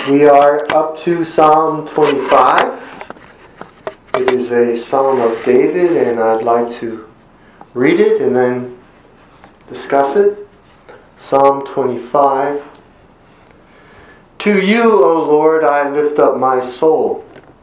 We are up to Psalm 25. It is a Psalm of David, and I'd like to read it and then discuss it. Psalm 25. To you, O Lord, I lift up my soul.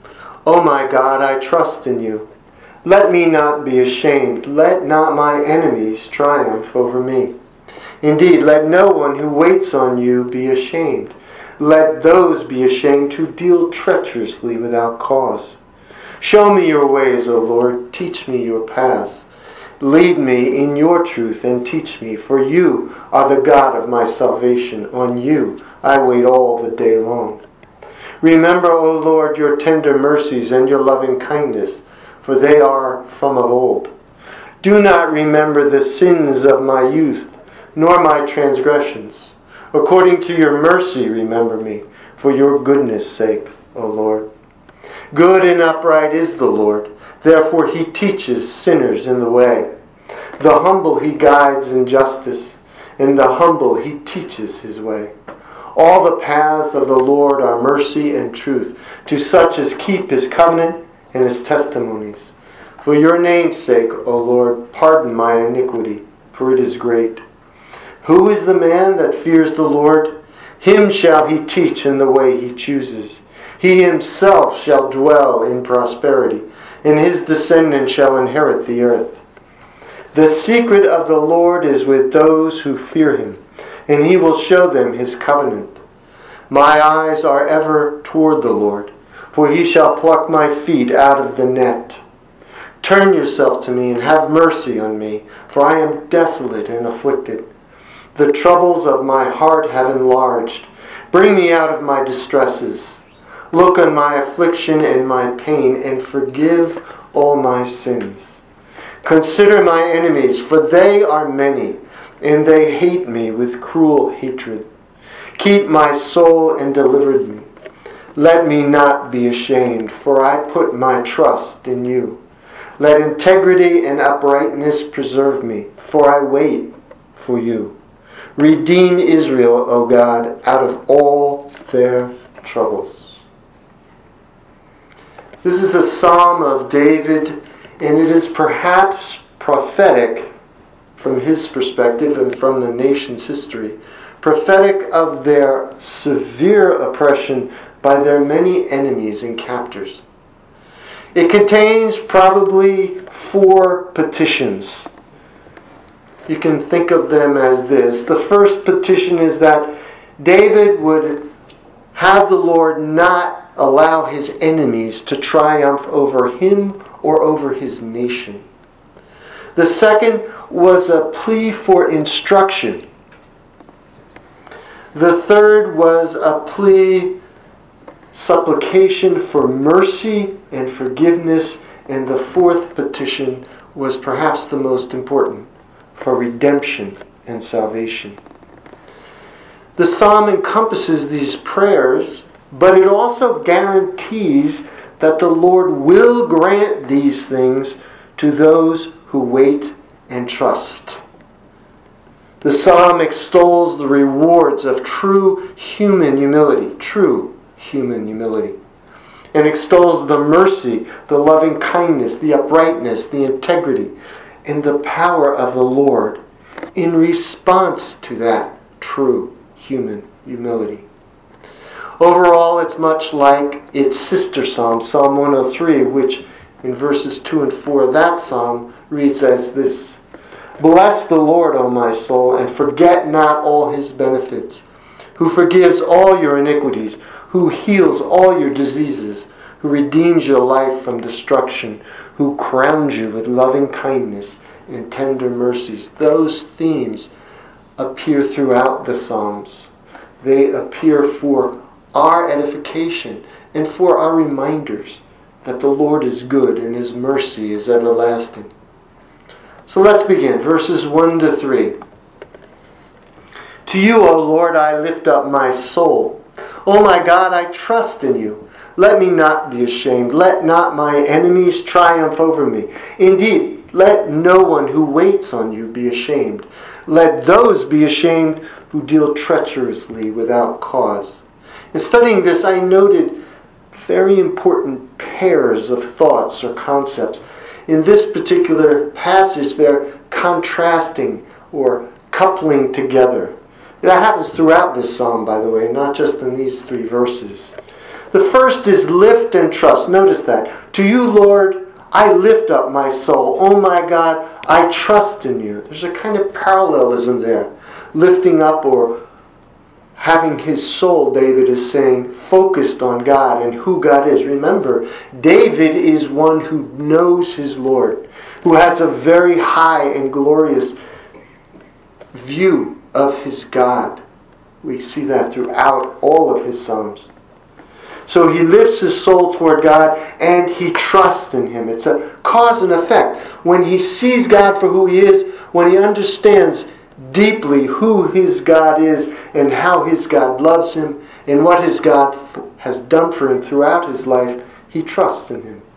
O my God, I trust in you. Let me not be ashamed. Let not my enemies triumph over me. Indeed, let no one who waits on you be ashamed. Let those be ashamed who deal treacherously without cause. Show me your ways, O Lord. Teach me your paths. Lead me in your truth and teach me, for you are the God of my salvation. On you I wait all the day long. Remember, O Lord, your tender mercies and your loving kindness, for they are from of old. Do not remember the sins of my youth, nor my transgressions. According to your mercy, remember me, for your goodness' sake, O Lord. Good and upright is the Lord, therefore he teaches sinners in the way. The humble he guides in justice, and the humble he teaches his way. All the paths of the Lord are mercy and truth, to such as keep his covenant and his testimonies. For your name's sake, O Lord, pardon my iniquity, for it is great. Who is the man that fears the Lord? Him shall he teach in the way he chooses. He himself shall dwell in prosperity, and his descendants shall inherit the earth. The secret of the Lord is with those who fear him, and he will show them his covenant. My eyes are ever toward the Lord, for he shall pluck my feet out of the net. Turn yourself to me and have mercy on me, for I am desolate and afflicted. The troubles of my heart have enlarged. Bring me out of my distresses. Look on my affliction and my pain, and forgive all my sins. Consider my enemies, for they are many, and they hate me with cruel hatred. Keep my soul and deliver me. Let me not be ashamed, for I put my trust in you. Let integrity and uprightness preserve me, for I wait for you. Redeem Israel, O God, out of all their troubles. This is a psalm of David, and it is perhaps prophetic from his perspective and from the nation's history. Prophetic of their severe oppression by their many enemies and captors. It contains probably 4 petitions. You can think of them as this. The first petition is that David would have the Lord not allow his enemies to triumph over him or over his nation. The second was a plea for instruction. The third was a plea, supplication for mercy and forgiveness. And the fourth petition was perhaps the most important, for redemption and salvation. The psalm encompasses these prayers, but it also guarantees that the Lord will grant these things to those who wait and trust. The psalm extols the rewards of true human humility, and extols the mercy, the loving kindness, the uprightness, the integrity, and the power of the Lord in response to that true human humility. Overall, it's much like its sister psalm, Psalm 103, which in verses 2 and 4 of that psalm reads as this: Bless the Lord, O my soul, and forget not all his benefits, who forgives all your iniquities, who heals all your diseases, who redeems your life from destruction, who crowns you with loving kindness and tender mercies. Those themes appear throughout the Psalms. They appear for our edification and for our reminders that the Lord is good and his mercy is everlasting. So let's begin. Verses 1 to 3. To you, O Lord, I lift up my soul. O my God, I trust in you. Let me not be ashamed. Let not my enemies triumph over me. Indeed, let no one who waits on you be ashamed. Let those be ashamed who deal treacherously without cause. In studying this, I noted very important pairs of thoughts or concepts. In this particular passage, they're contrasting or coupling together. That happens throughout this psalm, by the way, not just in these 3 verses. The first is lift and trust. Notice that. To you, Lord, I lift up my soul. Oh my God, I trust in you. There's a kind of parallelism there. Lifting up or having his soul, David is saying, focused on God and who God is. Remember, David is one who knows his Lord, who has a very high and glorious view of his God. We see that throughout all of his Psalms. So he lifts his soul toward God and he trusts in him. It's a cause and effect. When he sees God for who he is, when he understands deeply who his God is and how his God loves him and what his God has done for him throughout his life, he trusts in him.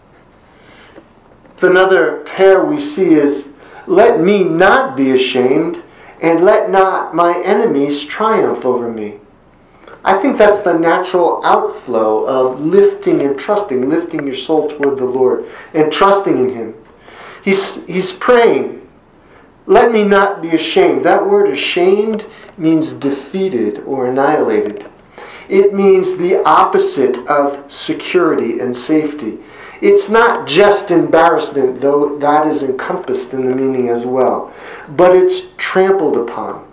Another pair we see is, let me not be ashamed and let not my enemies triumph over me. I think that's the natural outflow of lifting and trusting, lifting your soul toward the Lord and trusting in him. He's praying, let me not be ashamed. That word ashamed means defeated or annihilated. It means the opposite of security and safety. It's not just embarrassment, though that is encompassed in the meaning as well, but it's trampled upon.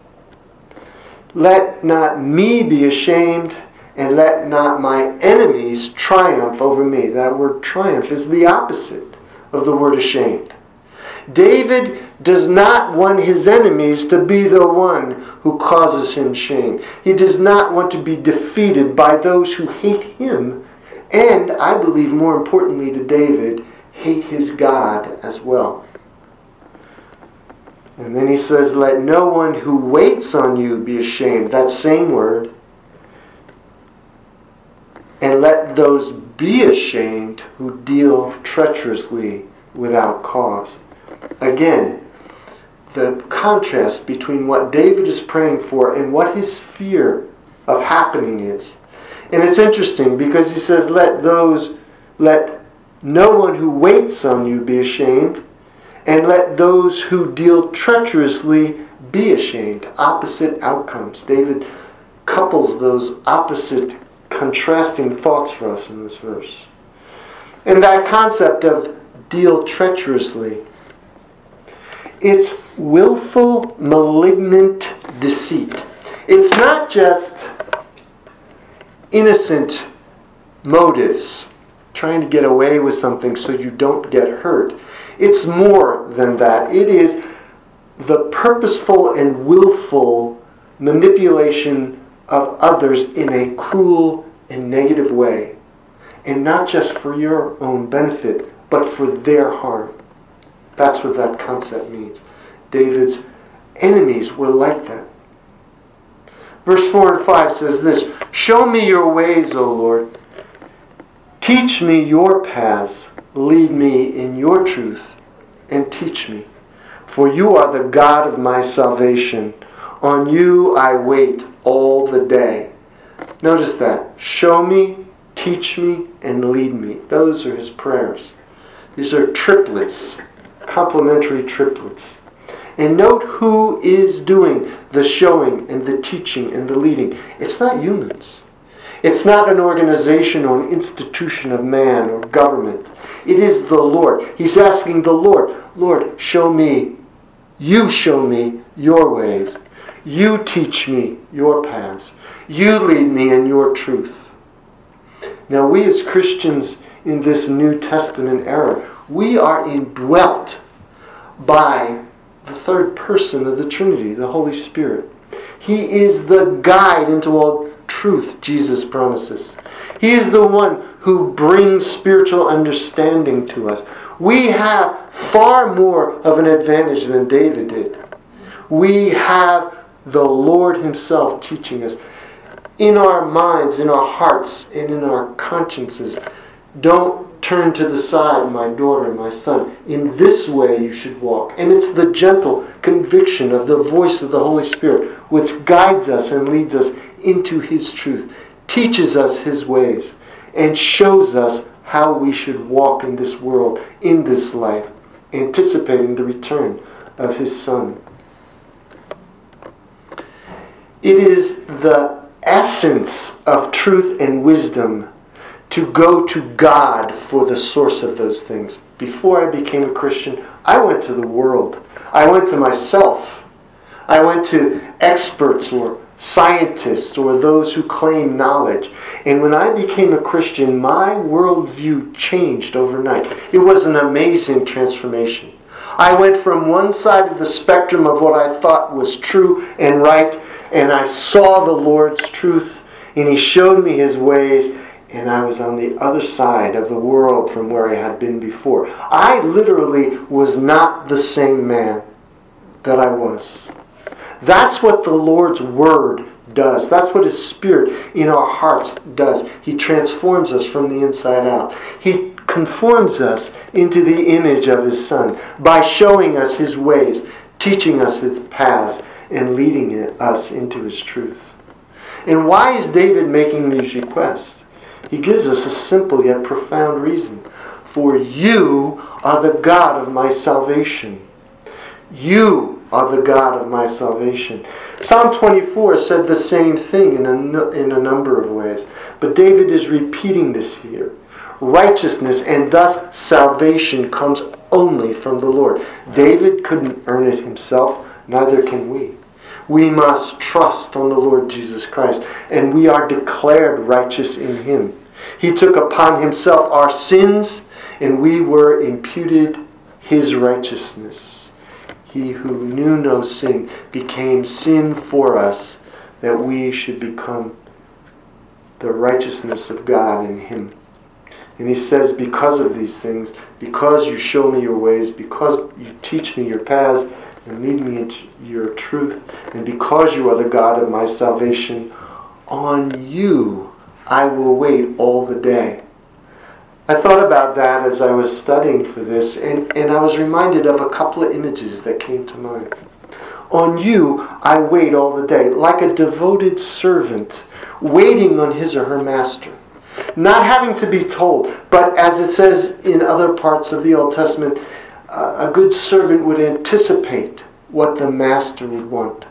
Let not me be ashamed, and let not my enemies triumph over me. That word triumph is the opposite of the word ashamed. David does not want his enemies to be the one who causes him shame. He does not want to be defeated by those who hate him, and, I believe more importantly to David, hate his God as well. And then he says, let no one who waits on you be ashamed. That same word. And let those be ashamed who deal treacherously without cause. Again, the contrast between what David is praying for and what his fear of happening is. And it's interesting because he says, let no one who waits on you be ashamed, and let those who deal treacherously be ashamed. Opposite outcomes. David couples those opposite, contrasting thoughts for us in this verse. And that concept of deal treacherously, it's willful, malignant deceit. It's not just innocent motives, trying to get away with something so you don't get hurt. It's more than that. It is the purposeful and willful manipulation of others in a cruel and negative way. And not just for your own benefit, but for their harm. That's what that concept means. David's enemies were like that. Verse 4 and 5 says this, show me your ways, O Lord. Teach me your paths. Lead me in your truth and teach me. For you are the God of my salvation. On you I wait all the day. Notice that. Show me, teach me, and lead me. Those are his prayers. These are triplets, complementary triplets. And note who is doing the showing and the teaching and the leading. It's not humans. It's not an organization or an institution of man or government. It is the Lord. He's asking the Lord, Lord, show me, you show me your ways. You teach me your paths. You lead me in your truth. Now we as Christians in this New Testament era, we are indwelt by the third person of the Trinity, the Holy Spirit. He is the guide into all truth, Jesus promises. He is the one who brings spiritual understanding to us. We have far more of an advantage than David did. We have the Lord himself teaching us. In our minds, in our hearts, and in our consciences, don't turn to the side, my daughter, my son. In this way you should walk. And it's the gentle conviction of the voice of the Holy Spirit which guides us and leads us into His truth, teaches us His ways, and shows us how we should walk in this world, in this life, anticipating the return of His Son. It is the essence of truth and wisdom to go to God for the source of those things. Before I became a Christian, I went to the world. I went to myself. I went to experts or scientists or those who claim knowledge. And when I became a Christian, my worldview changed overnight. It was an amazing transformation. I went from one side of the spectrum of what I thought was true and right, and I saw the Lord's truth, and He showed me His ways, and I was on the other side of the world from where I had been before. I literally was not the same man that I was. That's what the Lord's Word does. That's what His Spirit in our hearts does. He transforms us from the inside out. He conforms us into the image of His Son by showing us His ways, teaching us His paths, and leading us into His truth. And why is David making these requests? He gives us a simple yet profound reason. For you are the God of my salvation. You are the God of my salvation. Psalm 24 said the same thing in a number of ways. But David is repeating this here. Righteousness and thus salvation comes only from the Lord. David couldn't earn it himself, neither can we. We must trust on the Lord Jesus Christ, and we are declared righteous in Him. He took upon Himself our sins, and we were imputed His righteousness. He who knew no sin became sin for us, that we should become the righteousness of God in Him. And He says, because of these things, because you show me your ways, because you teach me your paths, and lead me into your truth, and because you are the God of my salvation, on you I will wait all the day. I thought about that as I was studying for this, and I was reminded of a couple of images that came to mind. On you I wait all the day, like a devoted servant waiting on his or her master. Not having to be told, but as it says in other parts of the Old Testament, a good servant would anticipate what the master would want.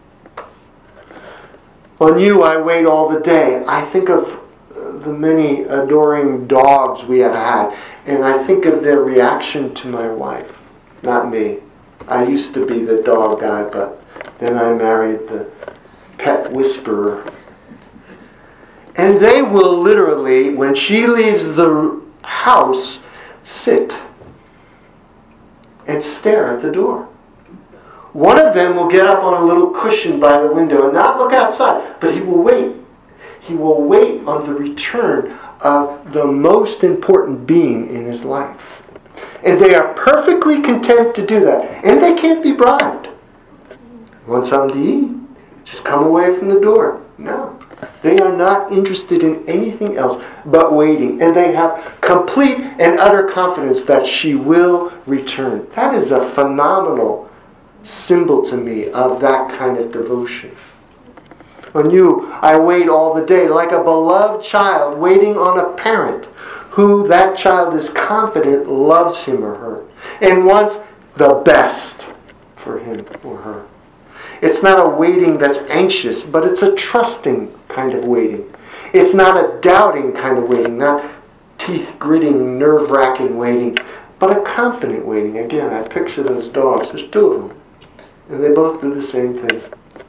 On you I wait all the day. I think of the many adoring dogs we have had, and I think of their reaction to my wife. Not me. I used to be the dog guy, but then I married the pet whisperer. And they will literally, when she leaves the house, sit and stare at the door. One of them will get up on a little cushion by the window and not look outside, but he will wait. He will wait on the return of the most important being in his life. And they are perfectly content to do that. And they can't be bribed. Want something to eat? Just come away from the door. No. They are not interested in anything else but waiting. And they have complete and utter confidence that she will return. That is a phenomenal symbol to me of that kind of devotion. On you I wait all the day, like a beloved child waiting on a parent who that child is confident loves him or her and wants the best for him or her. It's not a waiting that's anxious, but it's a trusting kind of waiting. It's not a doubting kind of waiting, not teeth-gritting, nerve-wracking waiting, but a confident waiting. Again, I picture those dogs. There's two of them, and they both do the same thing.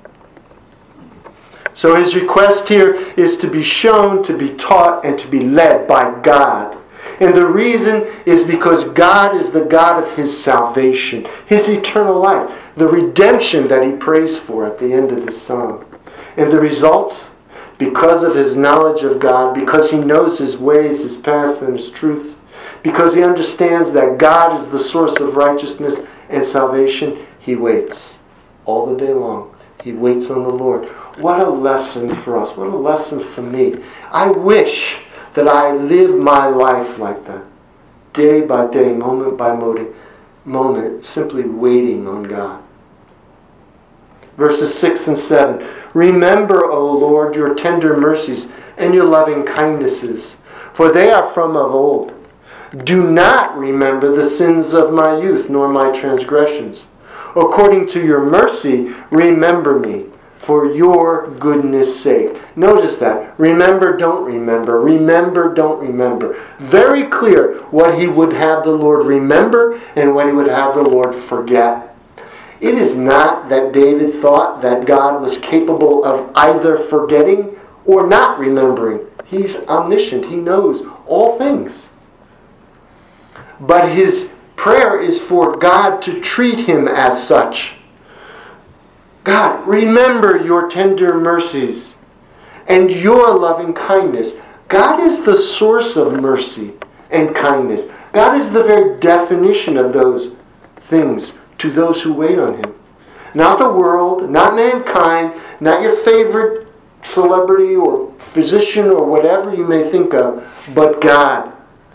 So his request here is to be shown, to be taught, and to be led by God. And the reason is because God is the God of his salvation, his eternal life, the redemption that he prays for at the end of the psalm. And the result, because of his knowledge of God, because he knows his ways, his paths, and his truth, because he understands that God is the source of righteousness and salvation, he waits all the day long. He waits on the Lord. What a lesson for us. What a lesson for me. I wish that I live my life like that. Day by day, moment by moment, simply waiting on God. Verses 6 and 7. Remember, O Lord, your tender mercies and your loving kindnesses, for they are from of old. Do not remember the sins of my youth, nor my transgressions. According to your mercy, remember me, for your goodness' sake. Notice that. Remember, don't remember. Remember, don't remember. Very clear what he would have the Lord remember and what he would have the Lord forget. It is not that David thought that God was capable of either forgetting or not remembering. He's omniscient. He knows all things. But his prayer is for God to treat him as such. God, remember your tender mercies and your loving kindness. God is the source of mercy and kindness. God is the very definition of those things to those who wait on him. Not the world, not mankind, not your favorite celebrity or physician or whatever you may think of, but God.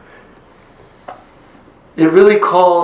It really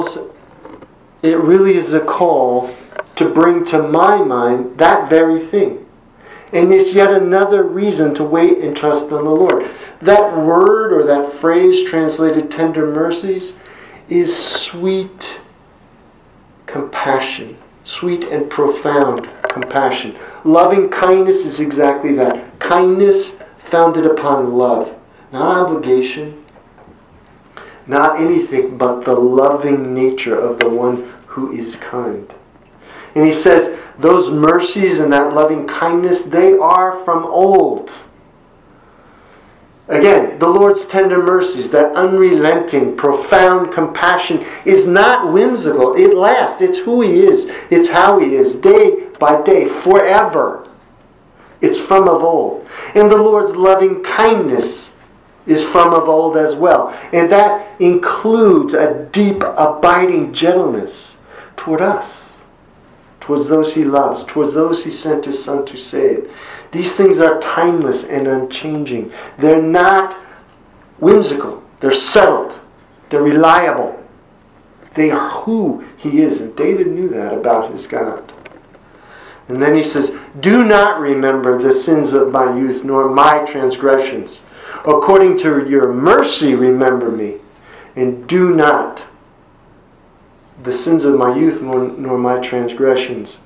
is a call to bring to my mind that very thing. And it's yet another reason to wait and trust on the Lord. That word or that phrase translated tender mercies is sweet compassion. Sweet and profound compassion. Loving kindness is exactly that. Kindness founded upon love. Not obligation. Not anything but the loving nature of the one who is kind. And he says, those mercies and that loving kindness, they are from old. Again, the Lord's tender mercies, that unrelenting, profound compassion is not whimsical. It lasts. It's who he is. It's how he is, day by day, forever. It's from of old. And the Lord's loving kindness is from of old as well. And that includes a deep, abiding gentleness toward us, towards those he loves, towards those he sent his Son to save. These things are timeless and unchanging. They're not whimsical. They're settled. They're reliable. They are who he is. And David knew that about his God. And then he says, do not remember the sins of my youth, nor my transgressions. According to your mercy, remember me. And do not the sins of my youth, nor my transgressions.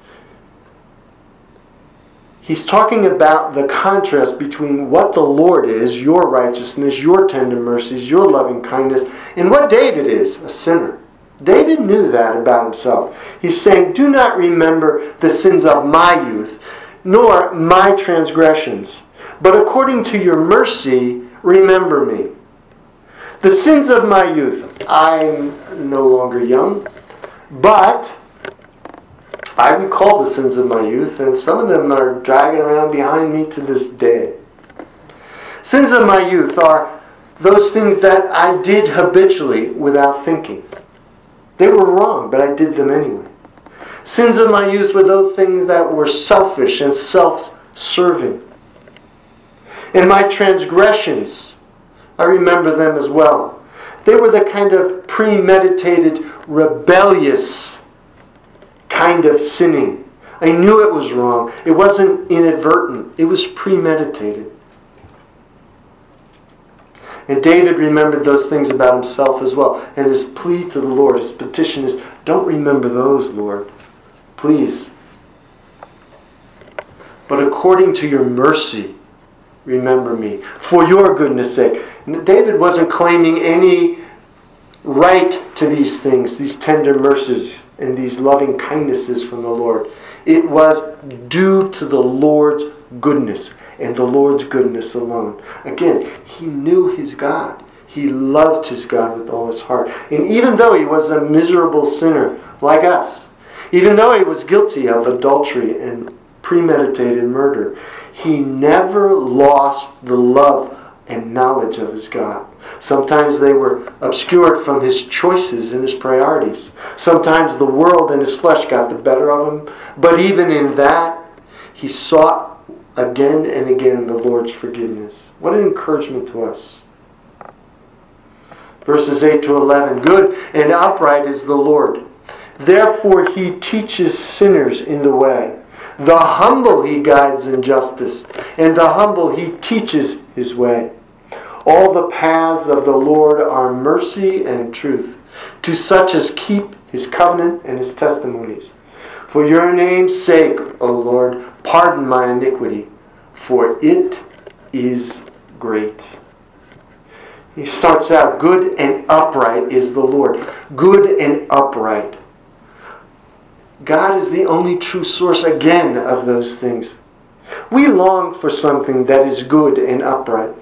He's talking about the contrast between what the Lord is, your righteousness, your tender mercies, your loving kindness, and what David is, a sinner. David knew that about himself. He's saying, do not remember the sins of my youth, nor my transgressions, but according to your mercy, remember me. The sins of my youth, I'm no longer young, but I recall the sins of my youth, and some of them are dragging around behind me to this day. Sins of my youth are those things that I did habitually without thinking. They were wrong, but I did them anyway. Sins of my youth were those things that were selfish and self-serving. And my transgressions, I remember them as well. They were the kind of premeditated, rebellious kind of sinning. I knew it was wrong. It wasn't inadvertent. It was premeditated. And David remembered those things about himself as well. And his plea to the Lord, his petition is, don't remember those, Lord. Please. But according to your mercy, remember me. For your goodness' sake. David wasn't claiming any right to these things, these tender mercies and these loving kindnesses from the Lord. It was due to the Lord's goodness and the Lord's goodness alone. Again, he knew his God. He loved his God with all his heart. And even though he was a miserable sinner like us, even though he was guilty of adultery and premeditated murder, he never lost the love and knowledge of his God. Sometimes they were obscured from his choices and his priorities. Sometimes the world and his flesh got the better of him. But even in that, he sought again and again the Lord's forgiveness. What an encouragement to us. Verses 8 to 11. Good and upright is the Lord. Therefore he teaches sinners in the way. The humble he guides in justice, and the humble he teaches his way. All the paths of the Lord are mercy and truth, to such as keep his covenant and his testimonies. For your name's sake, O Lord, pardon my iniquity, for it is great. He starts out, good and upright is the Lord. Good and upright. God is the only true source, again, of those things. We long for something that is good and upright.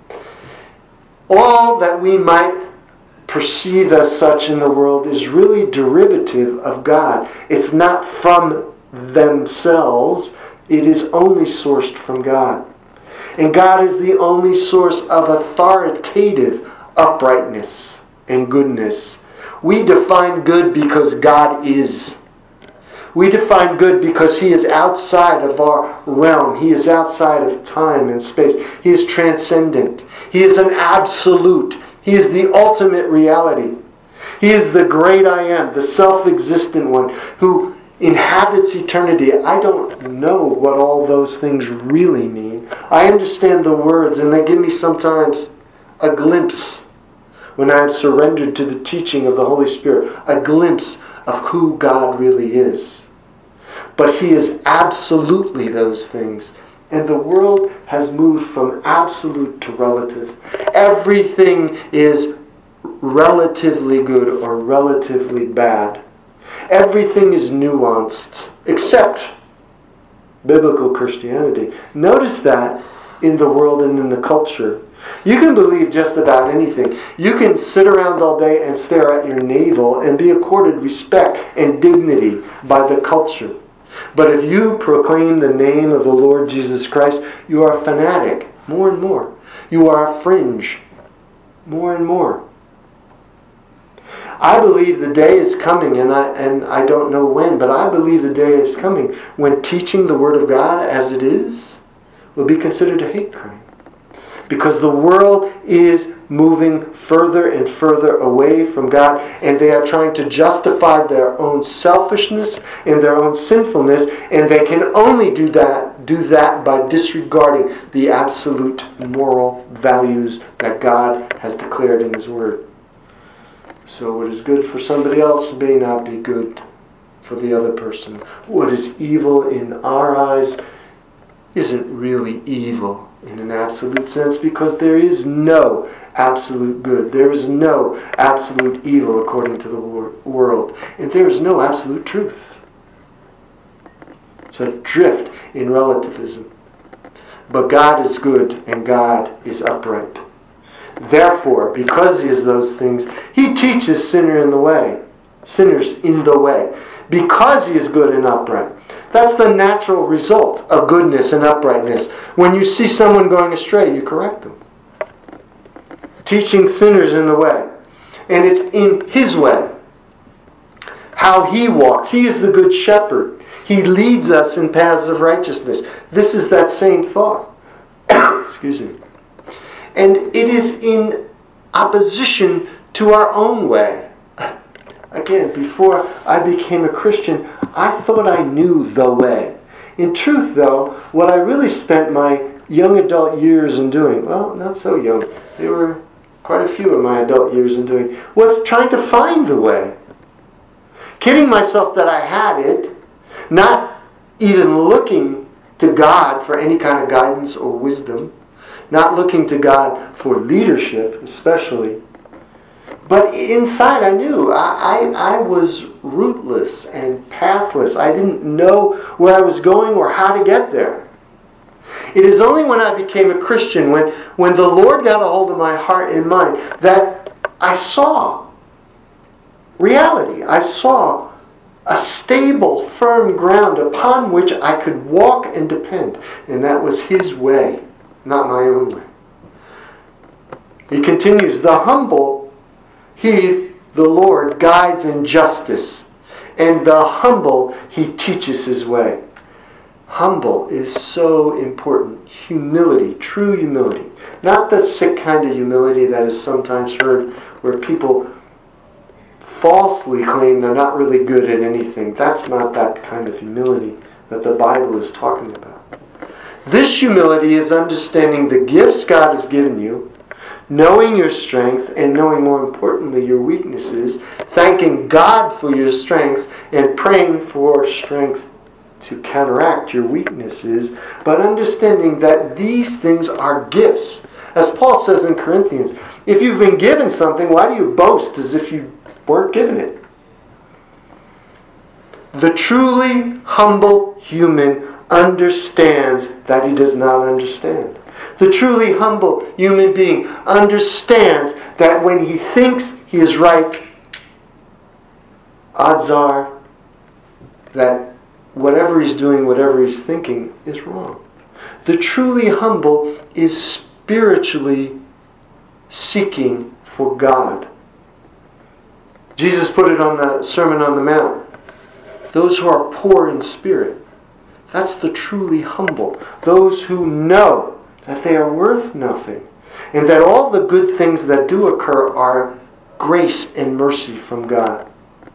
All that we might perceive as such in the world is really derivative of God. It's not from themselves. It is only sourced from God. And God is the only source of authoritative uprightness and goodness. We define good because God is. We define good because He is outside of our realm. He is outside of time and space. He is transcendent. He is an absolute. He is the ultimate reality. He is the great I am, the self-existent one who inhabits eternity. I don't know what all those things really mean. I understand the words, and they give me sometimes a glimpse when I am surrendered to the teaching of the Holy Spirit, a glimpse of who God really is. But He is absolutely those things. And the world has moved from absolute to relative. Everything is relatively good or relatively bad. Everything is nuanced, except biblical Christianity. Notice that in the world and in the culture. You can believe just about anything. You can sit around all day and stare at your navel and be accorded respect and dignity by the culture. But if you proclaim the name of the Lord Jesus Christ, you are a fanatic, more and more. You are a fringe, more and more. I believe the day is coming, and I don't know when, but I believe the day is coming when teaching the Word of God as it is will be considered a hate crime. Because the world is moving further and further away from God, and they are trying to justify their own selfishness and their own sinfulness, and they can only do that by disregarding the absolute moral values that God has declared in His Word. So what is good for somebody else may not be good for the other person. What is evil in our eyes isn't really evil in an absolute sense, because there is no absolute good. There is no absolute evil according to the world. And there is no absolute truth. It's a drift in relativism. But God is good and God is upright. Therefore, because He is those things, He teaches sinners in the way. Because He is good and upright. That's the natural result of goodness and uprightness. When you see someone going astray, you correct them. Teaching sinners in the way. And it's in His way. How He walks. He is the good shepherd. He leads us in paths of righteousness. This is that same thought. Excuse me. And it is in opposition to our own way. Again, before I became a Christian, I thought I knew the way. In truth, though, what I really spent my young adult years in doing, well, not so young, there were quite a few of my adult years in doing, was trying to find the way. Kidding myself that I had it, not even looking to God for any kind of guidance or wisdom, not looking to God for leadership, especially. But inside I knew I was rootless and pathless. I didn't know where I was going or how to get there. It is only when I became a Christian, when the Lord got a hold of my heart and mind, that I saw reality. I saw a stable, firm ground upon which I could walk and depend. And that was His way, not my own way. He continues, the humble He, the Lord, guides in justice, and the humble He teaches His way. Humble is so important. Humility, true humility. Not the sick kind of humility that is sometimes heard where people falsely claim they're not really good at anything. That's not that kind of humility that the Bible is talking about. This humility is understanding the gifts God has given you, knowing your strengths, and knowing more importantly your weaknesses, thanking God for your strengths, and praying for strength to counteract your weaknesses, but understanding that these things are gifts. As Paul says in Corinthians, if you've been given something, why do you boast as if you weren't given it? The truly humble human understands that he does not understand. The truly humble human being understands that when he thinks he is right, odds are that whatever he's doing, whatever he's thinking, is wrong. The truly humble is spiritually seeking for God. Jesus put it on the Sermon on the Mount. Those who are poor in spirit, that's the truly humble. Those who know that they are worth nothing, and that all the good things that do occur are grace and mercy from God.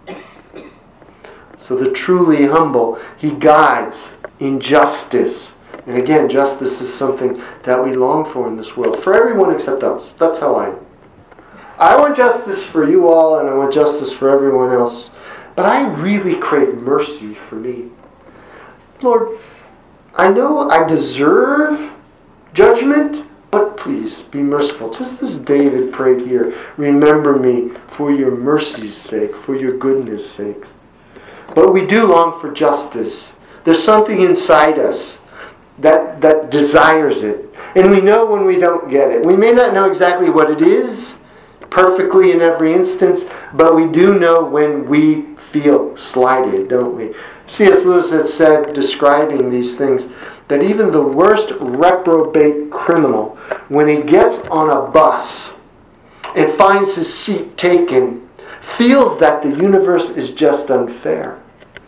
So the truly humble, he guides in justice. And again, justice is something that we long for in this world. For everyone except us. That's how I am. I want justice for you all, and I want justice for everyone else. But I really crave mercy for me. Lord, I know I deserve judgment, but please be merciful. Just as David prayed here, remember me for your mercy's sake, for your goodness' sake. But we do long for justice. There's something inside us that desires it. And we know when we don't get it. We may not know exactly what it is perfectly in every instance, but we do know when we feel slighted, don't we? C.S. Lewis had said, describing these things, that even the worst reprobate criminal, when he gets on a bus and finds his seat taken, feels that the universe is just unfair.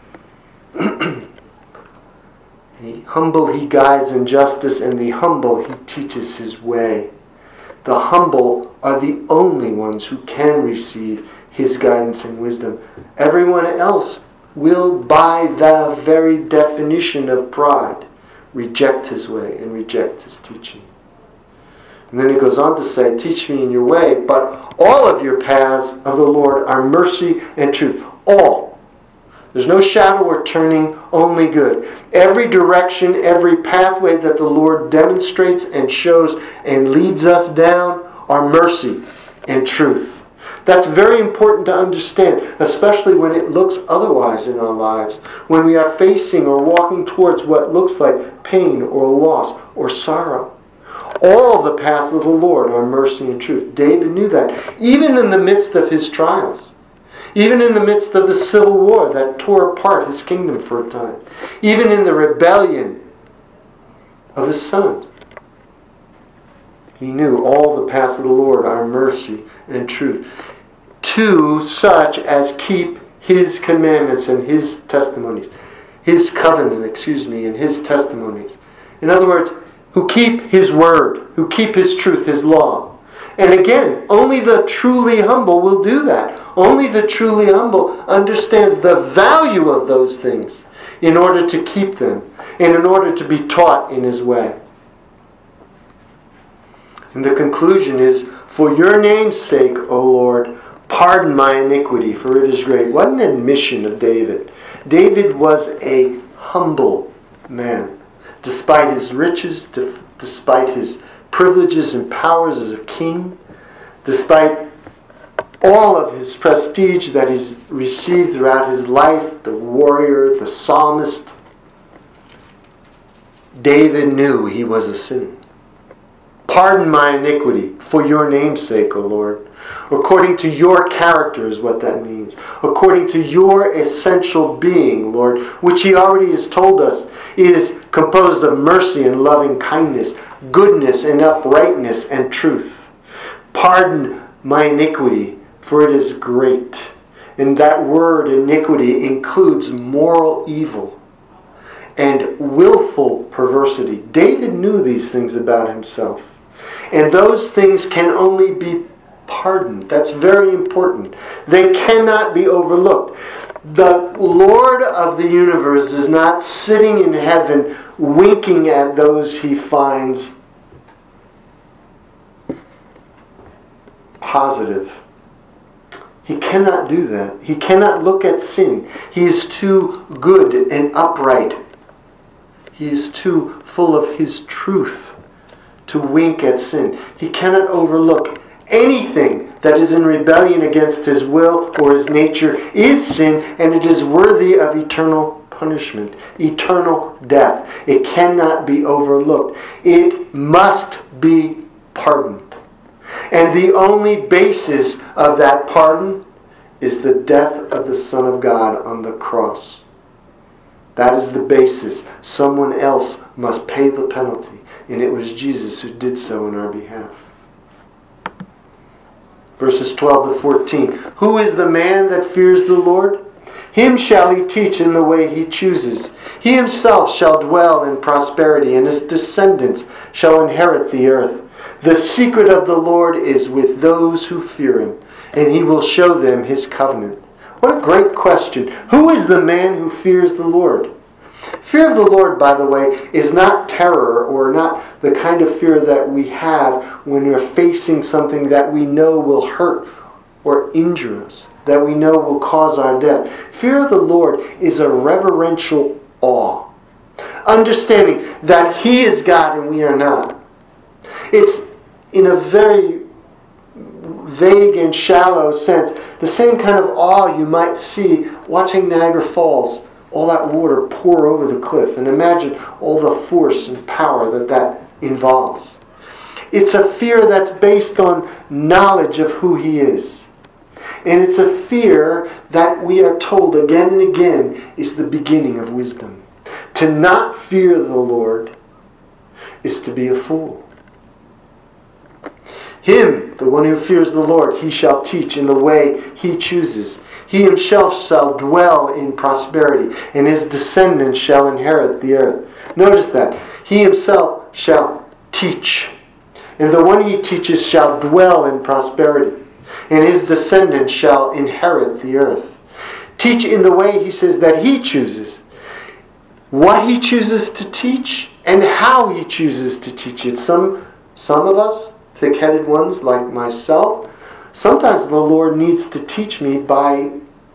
The humble he guides in justice, and the humble he teaches his way. The humble are the only ones who can receive his guidance and wisdom. Everyone else will, by the very definition of pride, reject his way and reject his teaching. And then he goes on to say, teach me in your way, but all of your paths of the Lord are mercy and truth. All. There's no shadow or turning, only good. Every direction, every pathway that the Lord demonstrates and shows and leads us down are mercy and truth. That's very important to understand, especially when it looks otherwise in our lives, when we are facing or walking towards what looks like pain or loss or sorrow. All the paths of the Lord are mercy and truth. David knew that, even in the midst of his trials. Even in the midst of the civil war that tore apart his kingdom for a time. Even in the rebellion of his sons. He knew all the paths of the Lord are mercy and truth. To such as keep his commandments and his testimonies. His covenant, and his testimonies. In other words, who keep his word, who keep his truth, his law. And again, only the truly humble will do that. Only the truly humble understands the value of those things in order to keep them and in order to be taught in his way. And the conclusion is, for your name's sake, O Lord, pardon my iniquity, for it is great. What an admission of David. David was a humble man. Despite his riches, despite his privileges and powers as a king, despite all of his prestige that he's received throughout his life, the warrior, the psalmist, David knew he was a sinner. Pardon my iniquity for your name's sake, O Lord. According to your character is what that means. According to your essential being, Lord, which he already has told us is composed of mercy and loving kindness, goodness and uprightness and truth. Pardon my iniquity, for it is great. And that word iniquity includes moral evil and willful perversity. David knew these things about himself. And those things can only be pardoned. That's very important. They cannot be overlooked. The Lord of the universe is not sitting in heaven winking at those he finds positive. He cannot do that. He cannot look at sin. He is too good and upright. He is too full of his truth to wink at sin. He cannot overlook anything that is in rebellion against his will or his nature is sin, and it is worthy of eternal punishment, eternal death. It cannot be overlooked. It must be pardoned. And the only basis of that pardon is the death of the Son of God on the cross. That is the basis. Someone else must pay the penalty, and it was Jesus who did so in our behalf. Verses 12 to 14. Who is the man that fears the Lord? Him shall he teach in the way he chooses. He himself shall dwell in prosperity, and his descendants shall inherit the earth. The secret of the Lord is with those who fear him, and he will show them his covenant. What a great question. Who is the man who fears the Lord? Fear of the Lord, by the way, is not terror or not the kind of fear that we have when we're facing something that we know will hurt or injure us, that we know will cause our death. Fear of the Lord is a reverential awe. Understanding that he is God and we are not. It's in a very vague and shallow sense the same kind of awe you might see watching Niagara Falls, all that water pour over the cliff, and imagine all the force and power that involves. It's a fear that's based on knowledge of who he is. And it's a fear that we are told again and again is the beginning of wisdom. To not fear the Lord is to be a fool. Him, the one who fears the Lord, he shall teach in the way he chooses. He himself shall dwell in prosperity, and his descendants shall inherit the earth. Notice that. He himself shall teach. And the one he teaches shall dwell in prosperity, and his descendants shall inherit the earth. Teach in the way, he says, that he chooses. What he chooses to teach, and how he chooses to teach it. Some of us, thick-headed ones like myself, sometimes the Lord needs to teach me by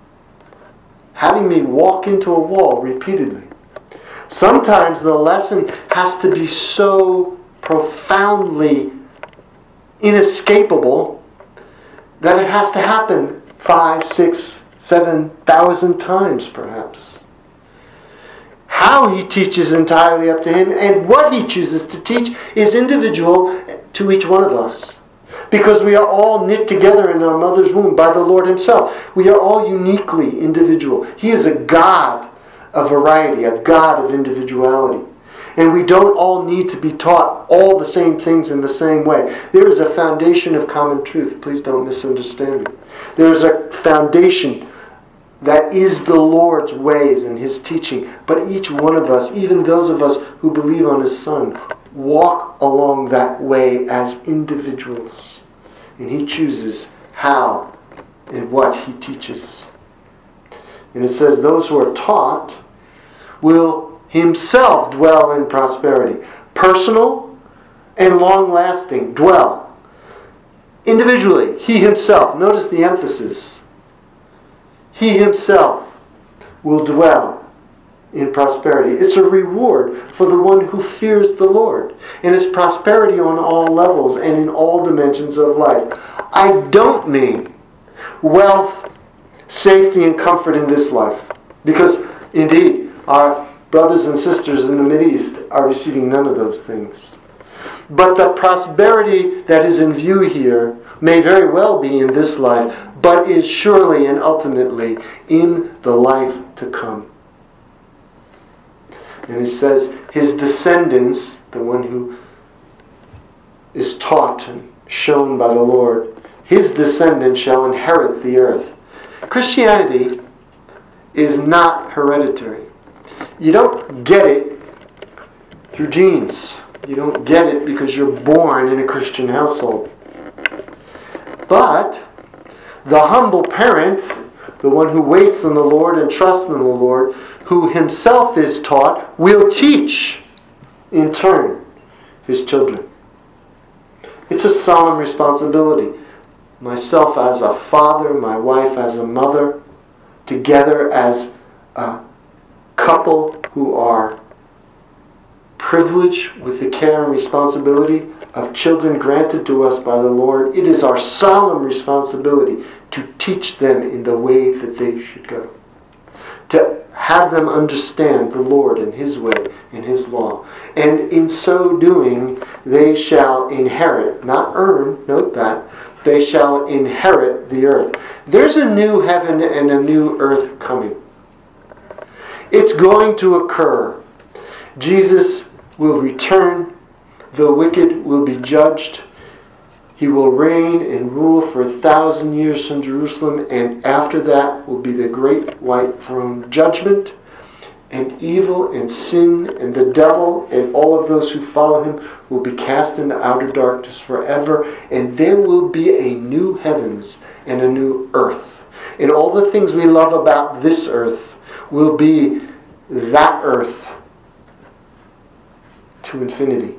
having me walk into a wall repeatedly. Sometimes the lesson has to be so profoundly inescapable that it has to happen 5, 6, 7,000 times perhaps. How he teaches entirely up to him, and what he chooses to teach is individual to each one of us. Because we are all knit together in our mother's womb by the Lord himself. We are all uniquely individual. He is a God of variety, a God of individuality. And we don't all need to be taught all the same things in the same way. There is a foundation of common truth. Please don't misunderstand me. There is a foundation that is the Lord's ways and his teaching. But each one of us, even those of us who believe on his Son, walk along that way as individuals. And he chooses how and what he teaches. And it says those who are taught will himself dwell in prosperity. Personal and long-lasting. Dwell. Individually, he himself. Notice the emphasis. He himself will dwell in prosperity. It's a reward for the one who fears the Lord. And it's prosperity on all levels and in all dimensions of life. I don't mean wealth, safety, and comfort in this life. Because, indeed, our brothers and sisters in the Mideast are receiving none of those things. But the prosperity that is in view here may very well be in this life, but is surely and ultimately in the life to come. And it says, his descendants, the one who is taught and shown by the Lord, his descendants shall inherit the earth. Christianity is not hereditary. You don't get it through genes. You don't get it because you're born in a Christian household. But the humble parent The one who waits on the Lord and trusts in the Lord, who himself is taught, will teach in turn his children. It's a solemn responsibility. Myself as a father, my wife as a mother, together as a couple who are privileged with the care and responsibility of children granted to us by the Lord. It is our solemn responsibility to teach them in the way that they should go. To have them understand the Lord and His way and His law. And in so doing, they shall inherit, not earn, note that, they shall inherit the earth. There's a new heaven and a new earth coming. It's going to occur. Jesus will return. The wicked will be judged. He will reign and rule for 1,000 years from Jerusalem, and after that will be the great white throne judgment, and evil and sin and the devil and all of those who follow him will be cast into outer darkness forever, and there will be a new heavens and a new earth. And all the things we love about this earth will be that earth to infinity.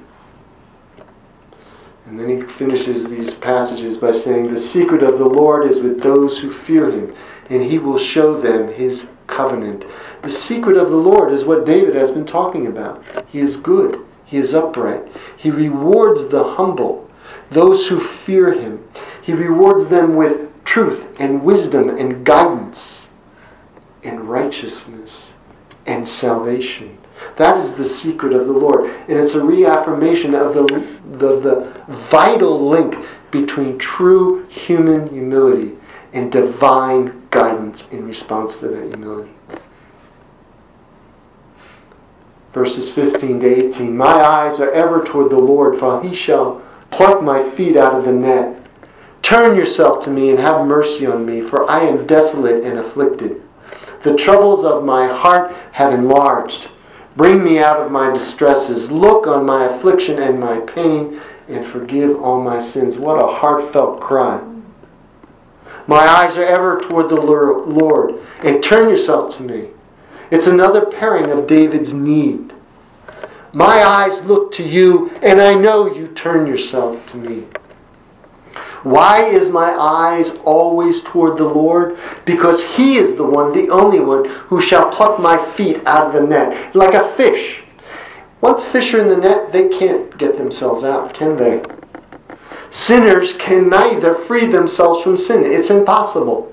And then he finishes these passages by saying, the secret of the Lord is with those who fear him, and he will show them his covenant. The secret of the Lord is what David has been talking about. He is good. He is upright. He rewards the humble, those who fear him. He rewards them with truth and wisdom and guidance and righteousness and salvation. That is the secret of the Lord. And it's a reaffirmation of the vital link between true human humility and divine guidance in response to that humility. Verses 15 to 18. My eyes are ever toward the Lord, for he shall pluck my feet out of the net. Turn yourself to me and have mercy on me, for I am desolate and afflicted. The troubles of my heart have enlarged. Bring me out of my distresses. Look on my affliction and my pain, and forgive all my sins. What a heartfelt cry. My eyes are ever toward the Lord, and turn yourself to me. It's another pairing of David's need. My eyes look to you, and I know you turn yourself to me. Why is my eyes always toward the Lord? Because he is the one, the only one, who shall pluck my feet out of the net. Like a fish. Once fish are in the net, they can't get themselves out, can they? Sinners can neither free themselves from sin. It's impossible.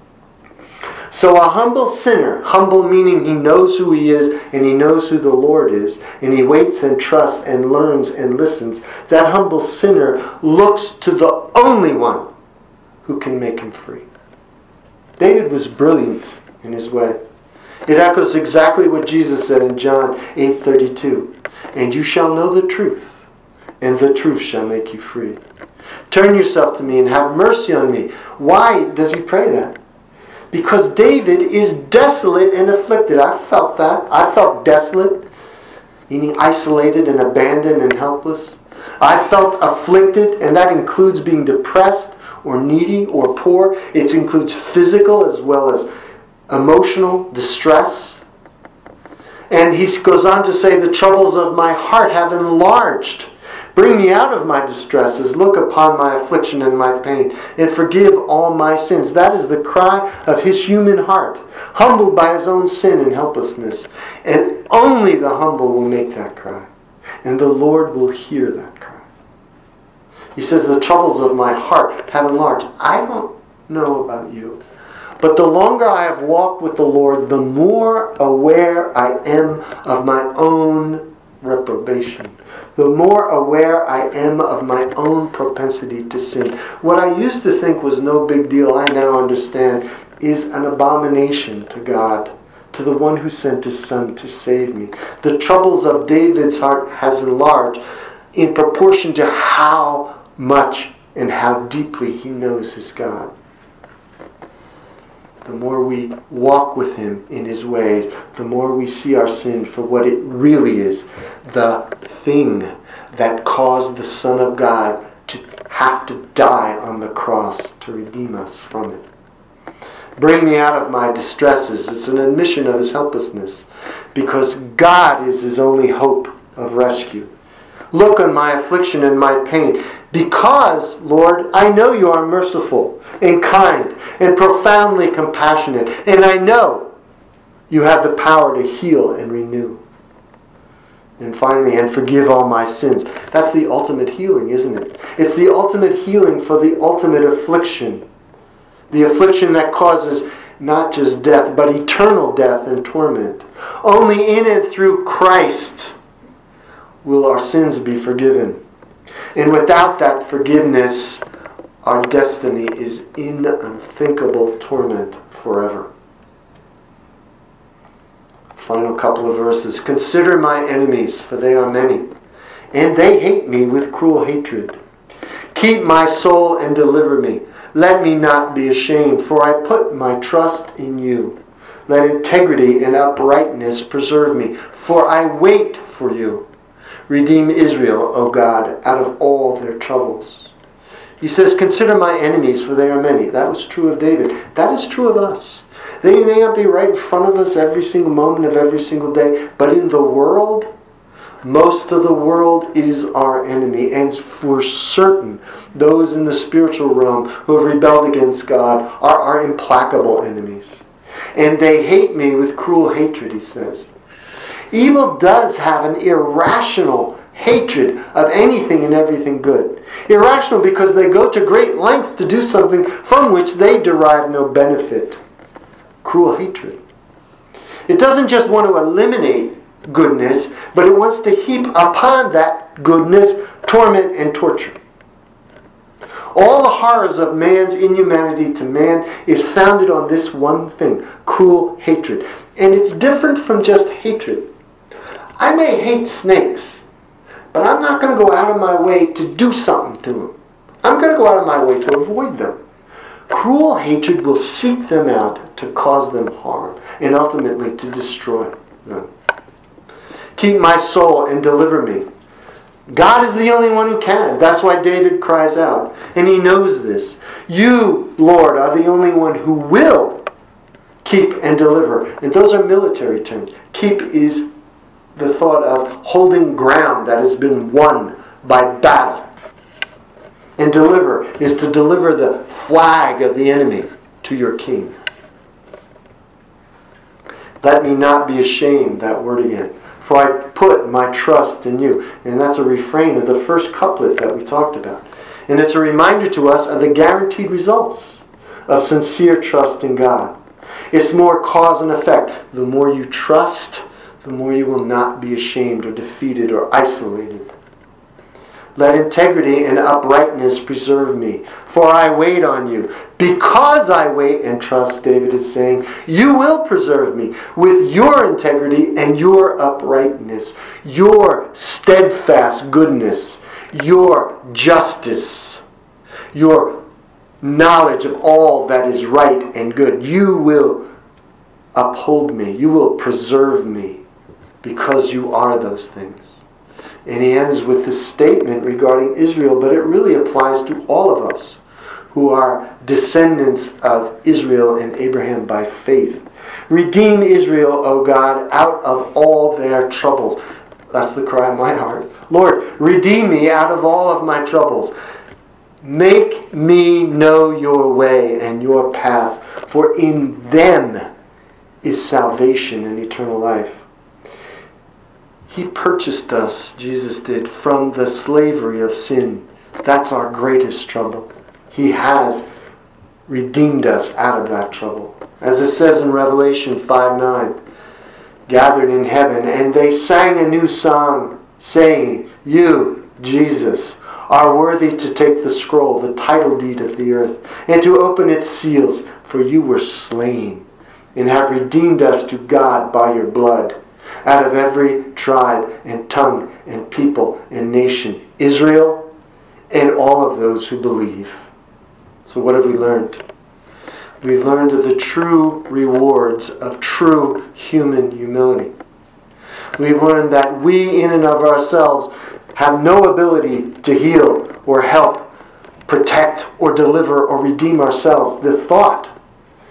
So a humble sinner, humble meaning he knows who he is and he knows who the Lord is, and he waits and trusts and learns and listens, that humble sinner looks to the only one who can make him free. David was brilliant in his way. It echoes exactly what Jesus said in John 8:32. And you shall know the truth, and the truth shall make you free. Turn yourself to me and have mercy on me. Why does he pray that? Because David is desolate and afflicted. I felt that. I felt desolate, meaning isolated and abandoned and helpless. I felt afflicted, and that includes being depressed or needy or poor. It includes physical as well as emotional distress. And he goes on to say, the troubles of my heart have enlarged. Bring me out of my distresses. Look upon my affliction and my pain, and forgive all my sins. That is the cry of his human heart, humbled by his own sin and helplessness. And only the humble will make that cry. And the Lord will hear that cry. He says, the troubles of my heart have enlarged. I don't know about you, but the longer I have walked with the Lord, the more aware I am of my own reprobation. The more aware I am of my own propensity to sin. What I used to think was no big deal, I now understand, is an abomination to God, to the one who sent his Son to save me. The troubles of David's heart has enlarged in proportion to how much and how deeply he knows his God. The more we walk with him in his ways, the more we see our sin for what it really is. The thing that caused the Son of God to have to die on the cross to redeem us from it. Bring me out of my distresses. It's an admission of his helplessness, because God is his only hope of rescue. Look on my affliction and my pain, because, Lord, I know you are merciful and kind and profoundly compassionate, and I know you have the power to heal and renew. And finally, and forgive all my sins. That's the ultimate healing, isn't it? It's the ultimate healing for the ultimate affliction. The affliction that causes not just death, but eternal death and torment. Only in and through Christ will our sins be forgiven. And without that forgiveness, our destiny is in unthinkable torment forever. Final couple of verses. Consider my enemies, for they are many, and they hate me with cruel hatred. Keep my soul and deliver me. Let me not be ashamed, for I put my trust in you. Let integrity and uprightness preserve me, for I wait for you. Redeem Israel, O God, out of all their troubles. He says, consider my enemies, for they are many. That was true of David. That is true of us. They may not be right in front of us every single moment of every single day, but in the world, most of the world is our enemy. And for certain, those in the spiritual realm who have rebelled against God are our implacable enemies. And they hate me with cruel hatred, he says. Evil does have an irrational hatred of anything and everything good. Irrational because they go to great lengths to do something from which they derive no benefit. Cruel hatred. It doesn't just want to eliminate goodness, but it wants to heap upon that goodness torment and torture. All the horrors of man's inhumanity to man is founded on this one thing, cruel hatred. And it's different from just hatred. I may hate snakes, but I'm not going to go out of my way to do something to them. I'm going to go out of my way to avoid them. Cruel hatred will seek them out to cause them harm and ultimately to destroy them. Keep my soul and deliver me. God is the only one who can. That's why David cries out. And he knows this. You, Lord, are the only one who will keep and deliver. And those are military terms. Keep is the thought of holding ground that has been won by battle. And deliver is to deliver the flag of the enemy to your king. Let me not be ashamed, that word again. For I put my trust in you. And that's a refrain of the first couplet that we talked about. And it's a reminder to us of the guaranteed results of sincere trust in God. It's more cause and effect. The more you trust, the more you will not be ashamed or defeated or isolated. Let integrity and uprightness preserve me, for I wait on you. Because I wait and trust, David is saying, you will preserve me with your integrity and your uprightness, your steadfast goodness, your justice, your knowledge of all that is right and good. You will uphold me. You will preserve me because you are those things. And he ends with this statement regarding Israel, but it really applies to all of us who are descendants of Israel and Abraham by faith. Redeem Israel, O God, out of all their troubles. That's the cry of my heart. Lord, redeem me out of all of my troubles. Make me know your way and your path, for in them is salvation and eternal life. He purchased us, Jesus did, from the slavery of sin. That's our greatest trouble. He has redeemed us out of that trouble. As it says in Revelation 5:9, gathered in heaven, and they sang a new song, saying, you, Jesus, are worthy to take the scroll, the title deed of the earth, and to open its seals, for you were slain, and have redeemed us to God by your blood, out of every tribe and tongue and people and nation, Israel and all of those who believe. So what have we learned? We've learned of the true rewards of true human humility. We've learned that we in and of ourselves have no ability to heal or help, protect or deliver or redeem ourselves. The thought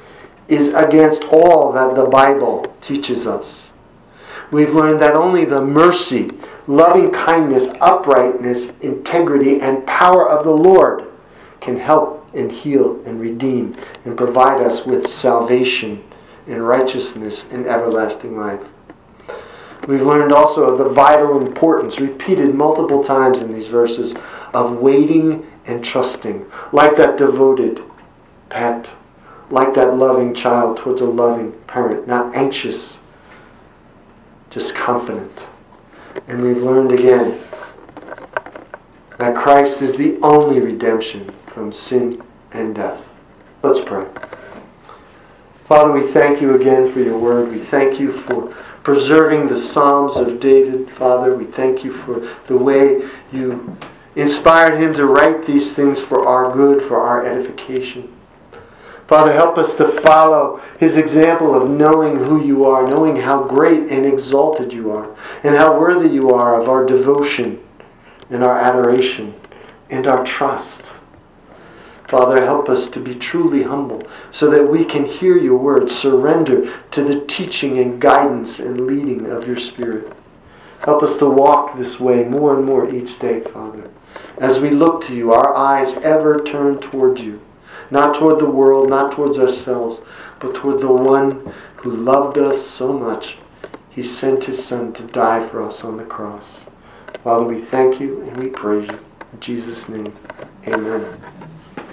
is against all that the Bible teaches us. We've learned that only the mercy, loving kindness, uprightness, integrity, and power of the Lord can help and heal and redeem and provide us with salvation and righteousness and everlasting life. We've learned also of the vital importance, repeated multiple times in these verses, of waiting and trusting, like that devoted pet, like that loving child towards a loving parent, not anxious, just confident. And we've learned again that Christ is the only redemption from sin and death. Let's pray. Father, we thank you again for your word. We thank you for preserving the Psalms of David. Father, we thank you for the way you inspired him to write these things for our good, for our edification. Father, help us to follow his example of knowing who you are, knowing how great and exalted you are, and how worthy you are of our devotion and our adoration and our trust. Father, help us to be truly humble so that we can hear your word, surrender to the teaching and guidance and leading of your Spirit. Help us to walk this way more and more each day, Father. As we look to you, our eyes ever turn toward you. Not toward the world, not towards ourselves, but toward the one who loved us so much. He sent his Son to die for us on the cross. Father, we thank you and we praise you. In Jesus' name, amen.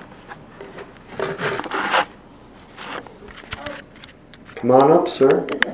Come on up, sir.